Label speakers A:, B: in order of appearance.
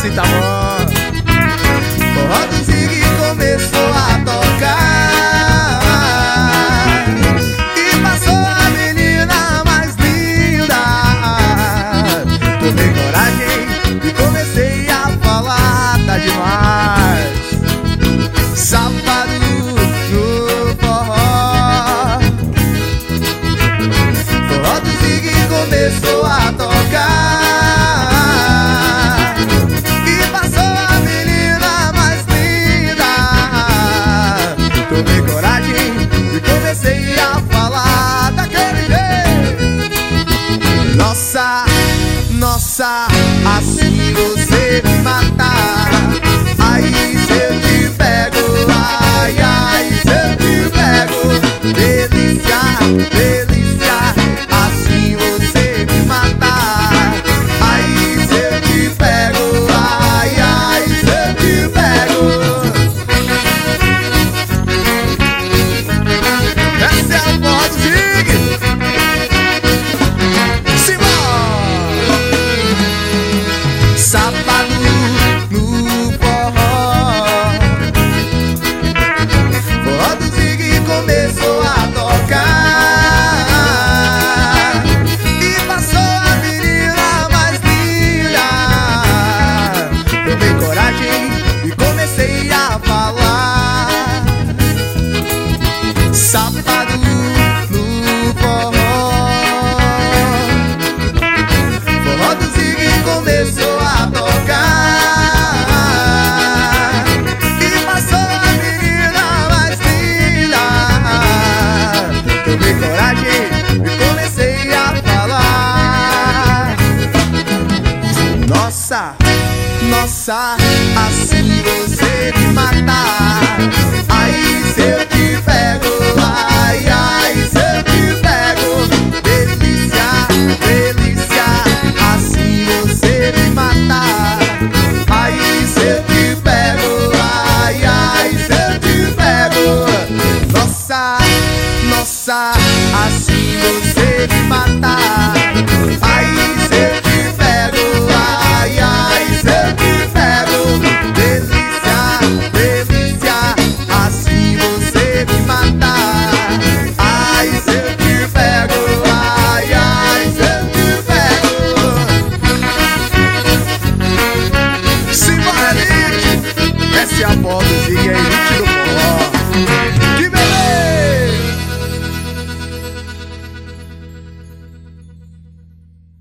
A: assim tá bom. Forró do Zig começou a tocar e passou a menina mais linda. Tomei coragem e comecei a falar, tá demais. Sábado no forró, forró do Zig começou a tocar e passou a menina mais linda. Tomei coragem e comecei a falar daquele jeito. Nossa, nossa, assim você me mata. Aí se eu te pego, ai, ai, se eu te pego. Delícia, delícia, assim você me mata. Aí se eu te pego, ai, ai, se eu te pego. Essa é a voz do Zig. Simbora! Sábado no forró, forró do Zig começou a tocar e passou a menina mais linda. Tomei coragem e comecei a falar. Sábado no forró, forró do Zig começou a tocar e passou a menina mais linda. Tomei coragem e comecei a falar. Nossa, nossa, assim você me mata. Aí se eu te pego, ai, ai, se eu te pego. Delícia, delícia, assim você me mata. Aí se eu te pego, ai, ai, se eu te pego. Nossa, nossa, assim você me mata. Aí se eu te pego, ai, ai, se eu te pego. Delícia, delícia, assim você me mata. Ai, se eu te pego, ai, ai, se eu te pego. Simbora, Nick! Essa é a voz do Zig, hein?